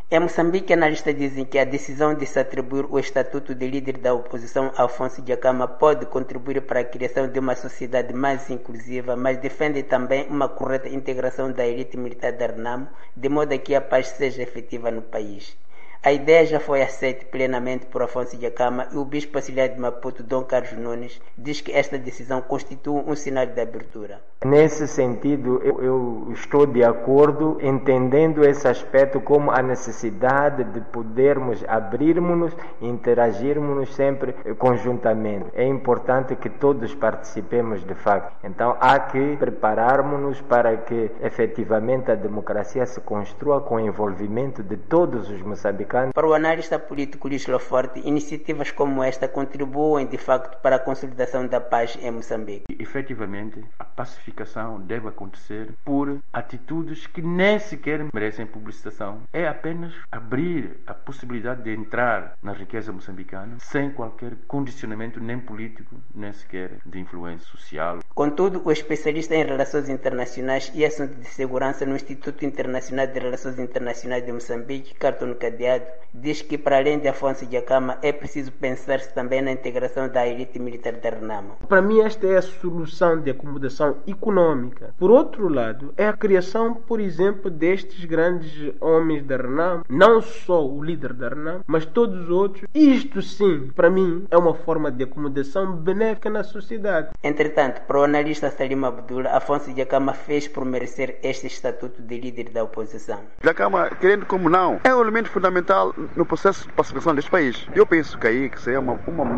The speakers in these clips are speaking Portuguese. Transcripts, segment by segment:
Em Moçambique, analistas dizem que a decisão de se atribuir o estatuto de líder da oposição a Afonso Dhlakama pode contribuir para a criação de uma sociedade mais inclusiva, mas defende também uma correta integração da elite militar da Renamo, de modo a que a paz seja efetiva no país. A ideia já foi aceita plenamente por Afonso Dhlakama e o bispo auxiliar de Maputo, Dom Carlos Nunes, diz que esta decisão constitui um sinal de abertura. Nesse sentido, eu estou de acordo, entendendo esse aspecto como a necessidade de podermos abrirmos-nos e interagirmos sempre conjuntamente. É importante que todos participemos de facto. Então, há que prepararmos-nos para que efetivamente a democracia se construa com o envolvimento de todos os moçambicanos. Para o analista político Luís Loforte, iniciativas como esta contribuem de facto para a consolidação da paz em Moçambique. Efetivamente, a pacificação deve acontecer por atitudes que nem sequer merecem publicitação. É apenas abrir a possibilidade de entrar na riqueza moçambicana sem qualquer condicionamento nem político, nem sequer de influência social. Contudo, o especialista em relações internacionais e assuntos de segurança no Instituto Internacional de Relações Internacionais de Moçambique, Cartoon Cadeado, diz que para além de Afonso Dhlakama é preciso pensar-se também na integração da elite militar da Renamo. Para mim esta é a solução de acomodação econômica. Por outro lado, é a criação, por exemplo, destes grandes homens da Renamo, não só o líder da Renamo, mas todos os outros. Isto sim, para mim, é uma forma de acomodação benéfica na sociedade. Entretanto, para o analista Salim Abdullah, Afonso Dhlakama fez por merecer este estatuto de líder da oposição. Dhlakama, querendo como não, é um elemento fundamental no processo de pacificação deste país. Eu penso que aí que seria uma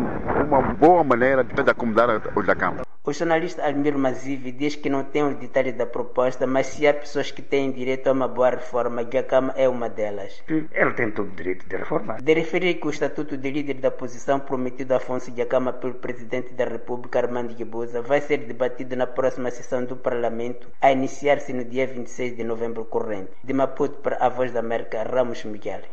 boa maneira de acomodar o Dhlakama. O jornalista Almir Mazivi diz que não tem os detalhes da proposta, mas se há pessoas que têm direito a uma boa reforma, Dhlakama é uma delas. Ele tem todo o direito de reformar. De referir que o estatuto de líder da oposição prometido a Afonso Dhlakama pelo presidente da República, Armando Guebuza, vai ser debatido na próxima sessão do Parlamento, a iniciar-se no dia 26 de novembro corrente. De Maputo para a Voz da América, Ramos Miguel.